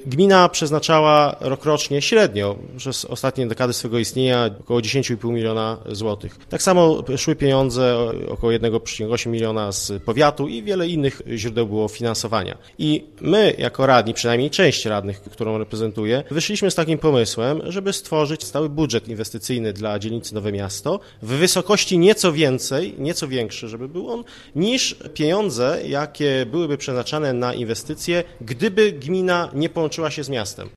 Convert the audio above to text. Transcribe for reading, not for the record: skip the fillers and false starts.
Gmina przeznaczała rokrocznie średnio przez ostatnie dekady swego istnienia około 10,5 miliona złotych. Tak samo szły pieniądze około 1,8 miliona z powiatu i wiele innych źródeł było finansowania. I my jako radni, przynajmniej część radnych, którą reprezentuję, wyszliśmy z takim pomysłem, żeby stworzyć stały budżet inwestycyjny dla dzielnicy Nowe Miasto w wysokości nieco większy, żeby był on, niż pieniądze, jakie byłyby przeznaczane na inwestycje, gdyby gmina nie połączyła się z miastem.